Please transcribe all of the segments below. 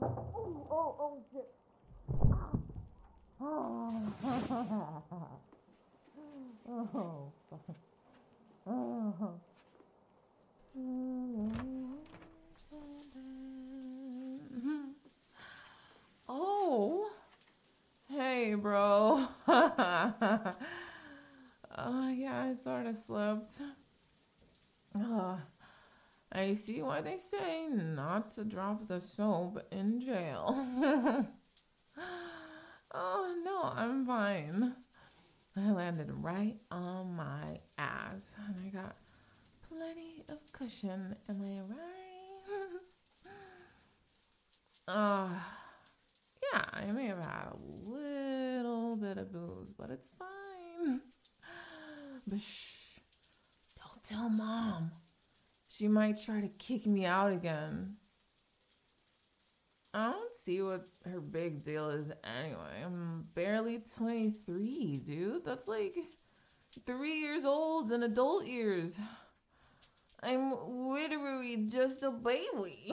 Oh, shit. Oh, fuck. Oh. Oh, hey, bro. Yeah, I sort of slept. I see why they say not to drop the soap in jail. Oh, no, I'm fine. I landed right on my ass and I got plenty of cushion. Am I right? Yeah, I may have had a little bit of booze, but it's fine. But shh, don't tell mom. She might try to kick me out again. I don't see what her big deal is anyway. I'm barely 23, dude. That's like 3 years old in adult years. I'm literally just a baby.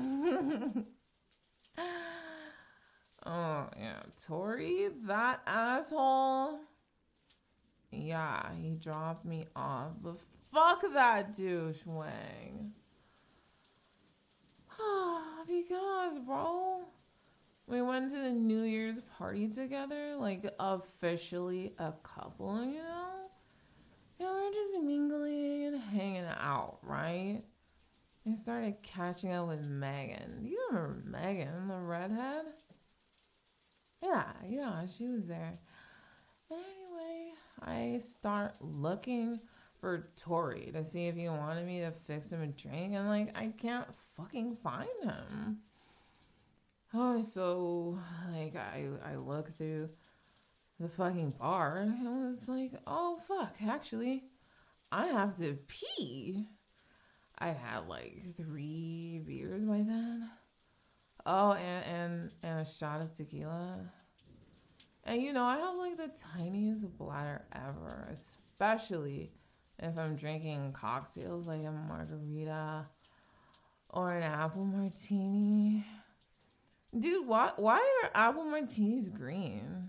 Oh, yeah. Tori, that asshole. Yeah, he dropped me off. But fuck that douche, Wang. Because, bro, we went to the New Year's party together, like officially a couple, you know? And we were just mingling and hanging out, right? I started catching up with Megan. Do you remember Megan, the redhead? Yeah, she was there. Anyway, I start looking for Tori to see if he wanted me to fix him a drink, and like, I can't fucking find him. Oh, so like, I look through the fucking bar and was like, oh fuck, actually, I have to pee. I had like 3 beers by then. Oh, and a shot of tequila. And you know, I have like the tiniest bladder ever, especially if I'm drinking cocktails like a margarita or an apple martini. Dude, why are apple martinis green?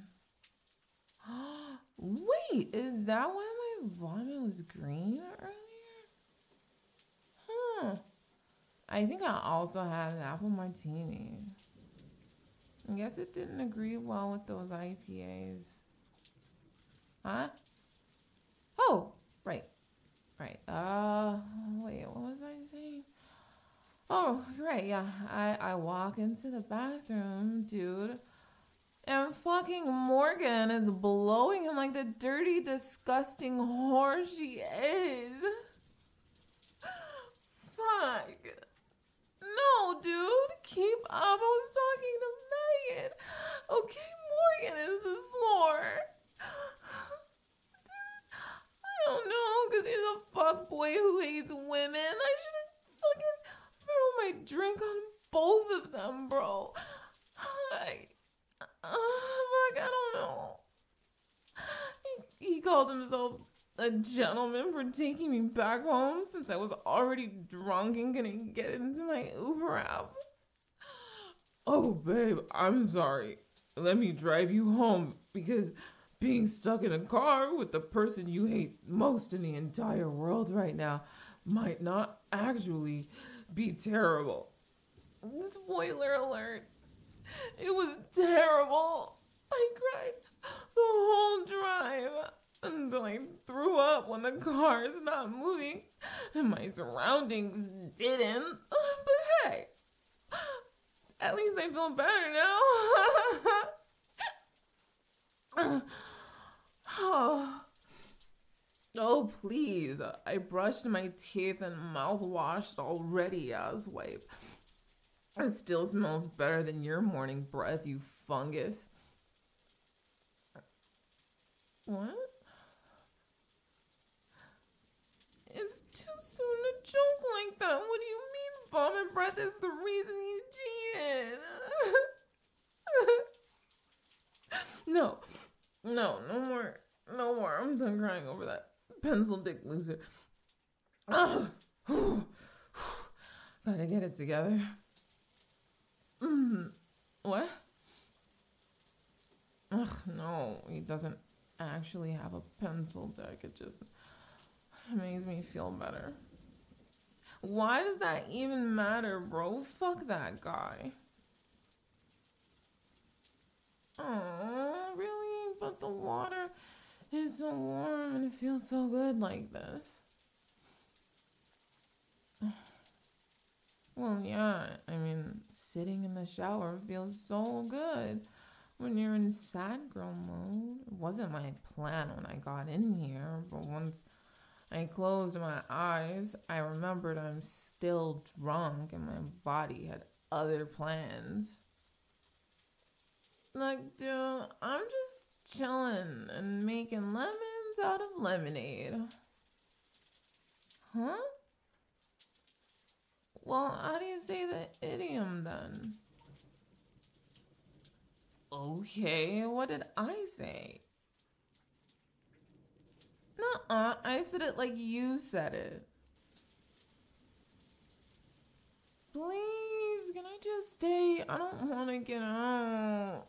Wait, is that why my vomit was green earlier? Huh. I think I also had an apple martini. I guess it didn't agree well with those IPAs. Huh? Oh, right. Right. Wait, what was I saying? Oh, right, yeah. I walk into the bathroom, dude, and fucking Morgan is blowing him like the dirty, disgusting whore she is. Fuck. No, dude. Keep up. I was talking to Megan. Okay, Morgan is the whore. I don't know, because he's a fuckboy who hates women. I should have fucking thrown my drink on both of them, bro. Fuck, I don't know. He called himself a gentleman for taking me back home since I was already drunk and gonna get into my Uber app. Oh, babe, I'm sorry. Let me drive you home because being stuck in a car with the person you hate most in the entire world right now might not actually be terrible. Spoiler alert. It was terrible. I cried the whole drive until I threw up when the car is not moving and my surroundings didn't. But hey, at least I feel better now. Oh, please. I brushed my teeth and mouthwashed already, asswipe. It still smells better than your morning breath, you fungus. What? It's too soon to joke like that. What do you mean vomit breath is the reason you cheated? No. No more. No more. I'm done crying over that pencil dick loser. Gotta get it together. doesn't actually have a pencil deck. It just makes me feel better. Why does that even matter, bro? Fuck that guy. Oh, really? But the water is so warm and it feels so good like this. Well, yeah, I mean, sitting in the shower feels so good when you're in sad girl mode. It wasn't my plan when I got in here, but once I closed my eyes, I remembered I'm still drunk and my body had other plans. Like, dude, I'm just chilling and making lemons out of lemonade. Huh? Well, how do you say the idiom then? Okay, what did I say? Nuh-uh, I said it like you said it. Please, can I just stay? I don't want to get out.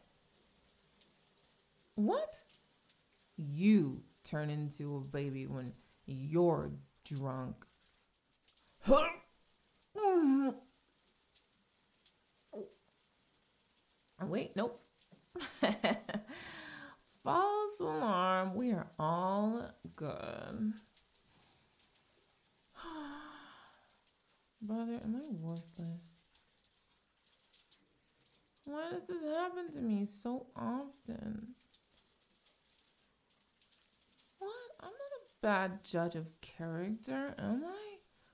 What? You turn into a baby when you're drunk. Wait, nope. False alarm. We are all good. Brother, am I worthless? Why does this happen to me so often? What? I'm not a bad judge of character, am I?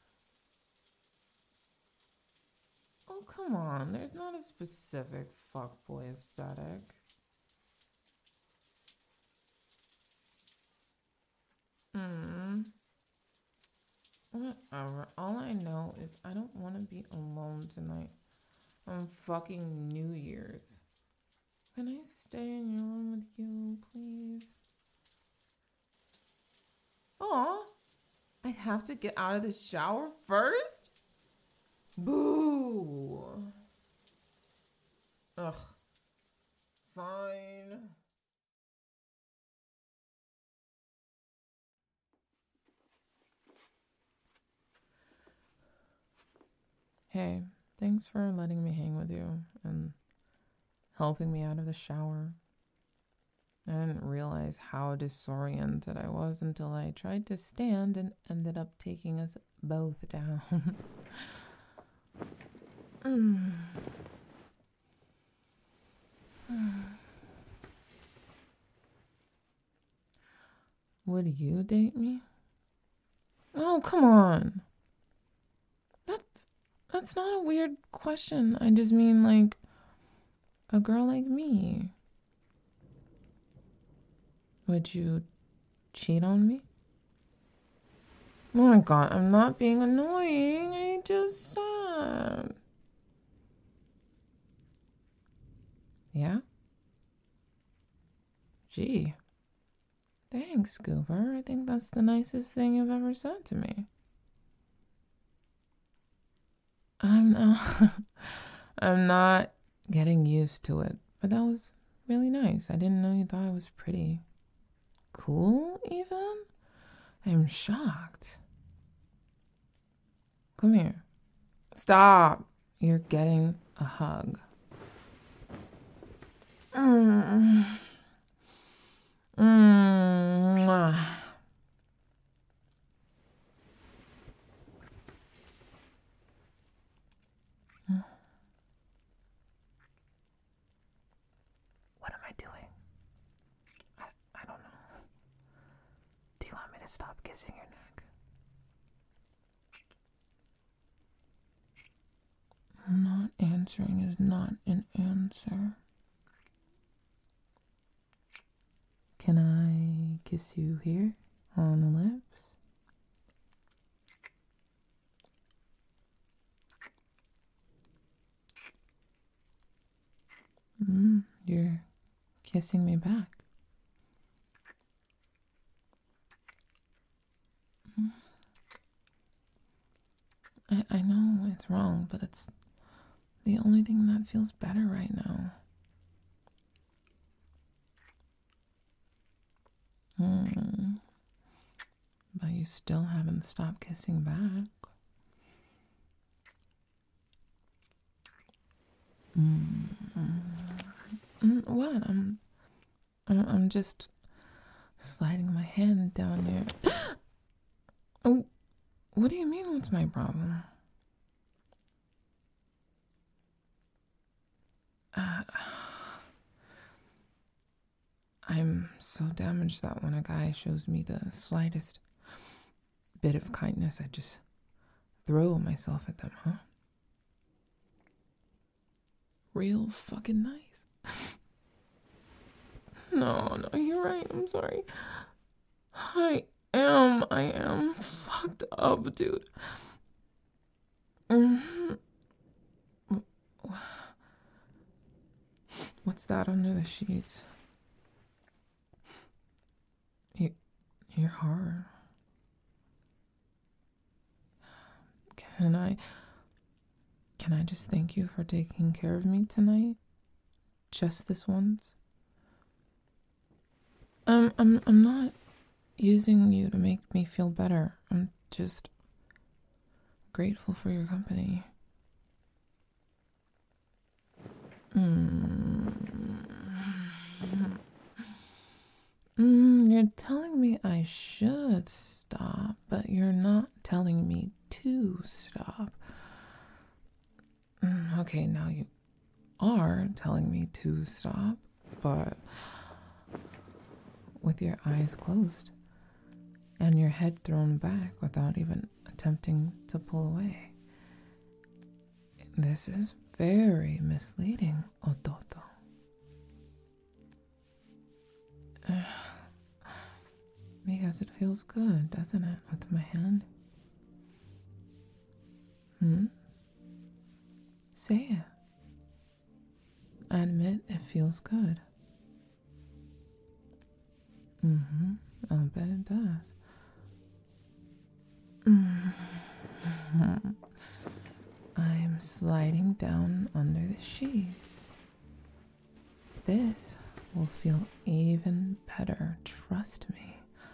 Oh, come on. There's not a specific fuckboy aesthetic. Whatever. All I know is I don't want to be alone tonight on fucking New Year's. Can I stay in your room with you, please? Aw, I'd have to get out of the shower first? Boo. Ugh. Fine. Hey, thanks for letting me hang with you and helping me out of the shower. I didn't realize how disoriented I was until I tried to stand and ended up taking us both down. Would you date me? Oh, come on. That's not a weird question. I just mean like a girl like me. Would you cheat on me? Oh my god, I'm not being annoying. I just said. Yeah? Gee. Thanks, Goober. I think that's the nicest thing you've ever said to me. I'm not getting used to it, but that was really nice. I didn't know you thought I was pretty. Cool, even? I'm shocked. Come here. Stop. You're getting a hug. What am I doing? I don't know. Do you want me to stop kissing your neck? Not answering is not an answer. Can I kiss you here on the lips? You're kissing me back. I know it's wrong, but it's the only thing that feels better right now. Hmm. But you still haven't stopped kissing back. What? I'm just sliding my hand down there. Oh, what do you mean? What's my problem? I'm so damaged that when a guy shows me the slightest bit of kindness, I just throw myself at them, huh? Real fucking nice. No, you're right. I'm sorry. I am fucked up, dude. What's that under the sheets? You're hard. Can I just thank you for taking care of me tonight? Just this once? I'm not using you to make me feel better. I'm just grateful for your company. You're telling me I should stop, but you're not telling me to stop. Okay, now you are telling me to stop, but with your eyes closed and your head thrown back without even attempting to pull away. This is very misleading, Ototo. Because it feels good, doesn't it, with my hand? Say it. Admit it feels good. I'll bet it does. I'm sliding down under the sheets. This will feel even better, trust me.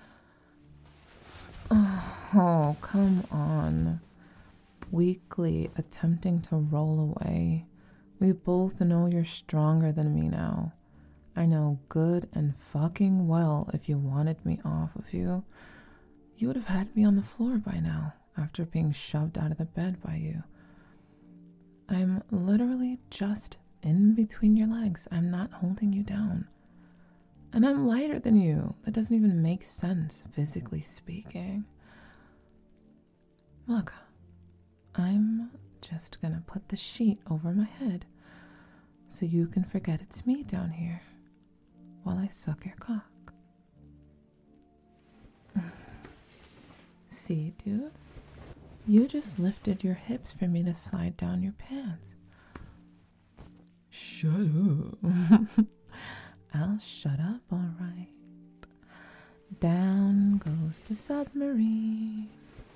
Oh, come on. Weakly attempting to roll away. We both know you're stronger than me now. I know good and fucking well if you wanted me off of you, you would have had me on the floor by now after being shoved out of the bed by you. I'm literally just in between your legs. I'm not holding you down. And I'm lighter than you. That doesn't even make sense, physically speaking. Look, I'm just gonna put the sheet over my head so you can forget it's me down here while I suck your cock. See, dude? You just lifted your hips for me to slide down your pants. Shut up. I'll shut up, alright. Down goes the submarine.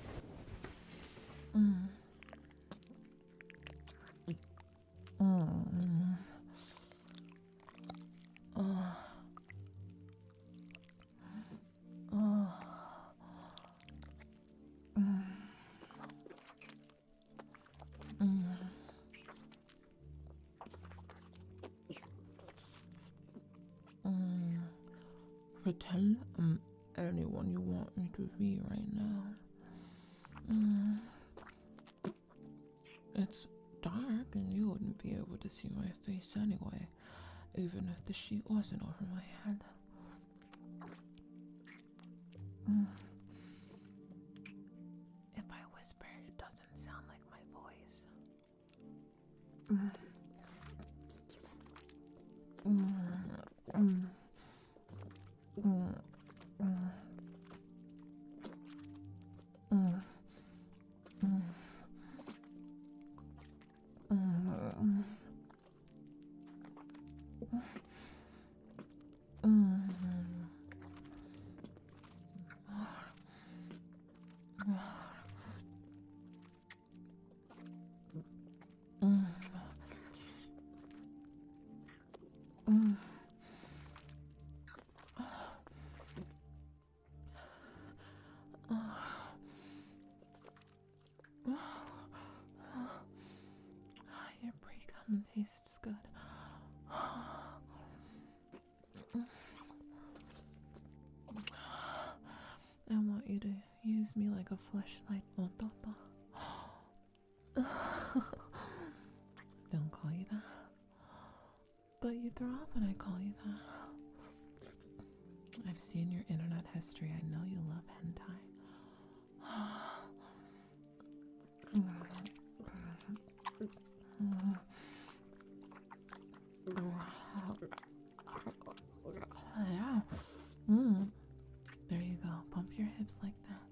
Pretend I'm anyone you want me to be right now. It's dark and you wouldn't be able to see my face anyway, even if the sheet wasn't over my head. If I whisper, it doesn't sound like my voice. tastes good. I want you to use me like a fleshlight. Don't call you that. But you throw up when I call you that. I've seen your internet history. I know you love hentai. Yeah. There you go. Bump your hips like that.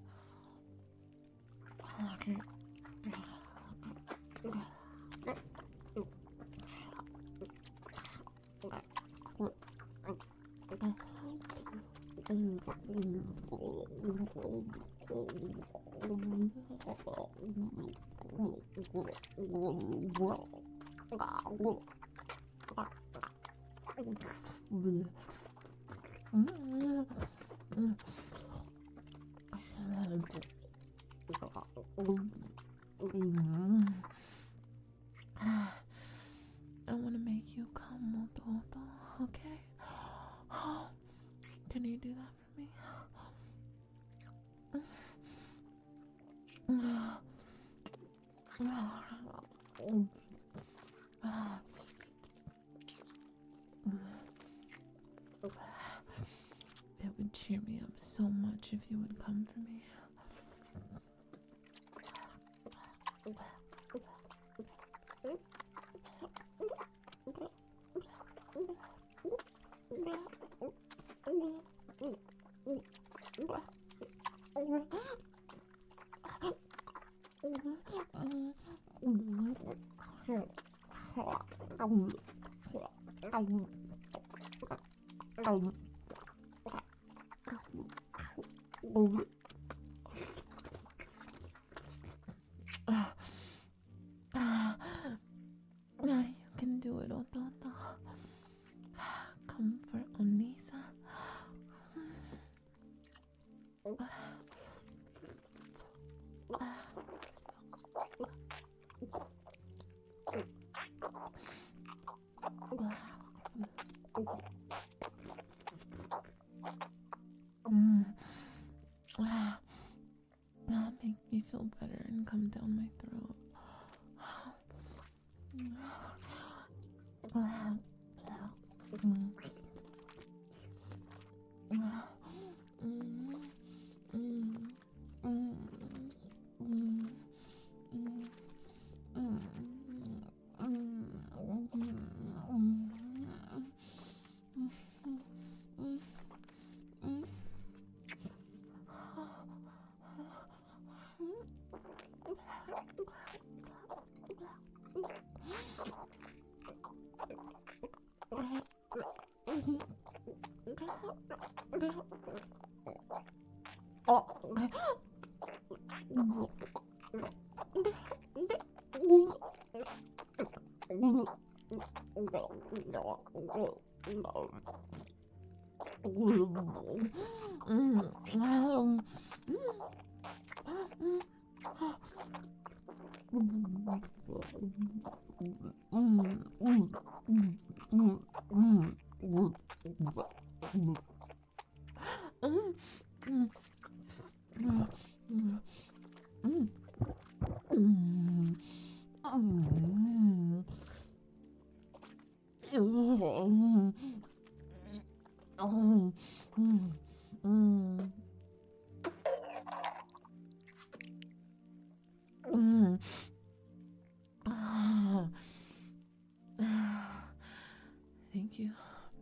I want to make you come, okay? Can you do that for me? It would cheer me up so much if you would come for me. You can do it, Ototo. Come for Onisa. Make me feel better and come down my throat. Thank you.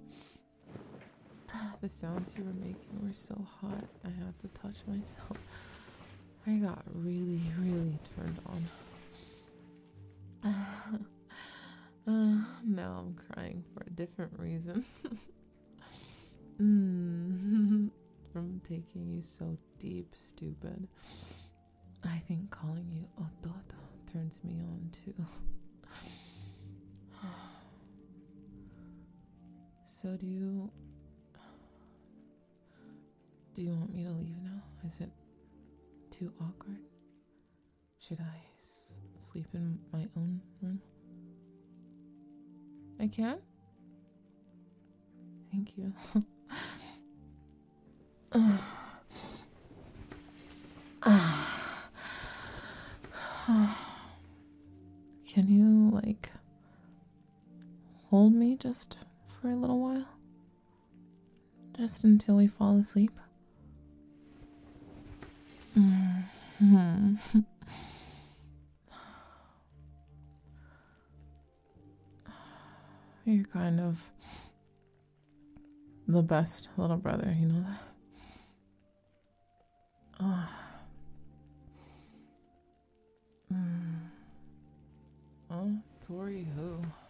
The sounds you were making were so hot, I had to touch myself. I got really, really turned on. Now I'm crying for a different reason. From taking you so deep, stupid. I think calling you Ototo turns me on too. So do you want me to leave now? Is it too awkward? Should I sleep in my own room? I can? Thank you. Can you, like, hold me just for a little while? Just until we fall asleep? You're kind of the best little brother, you know that? Oh, Tori who?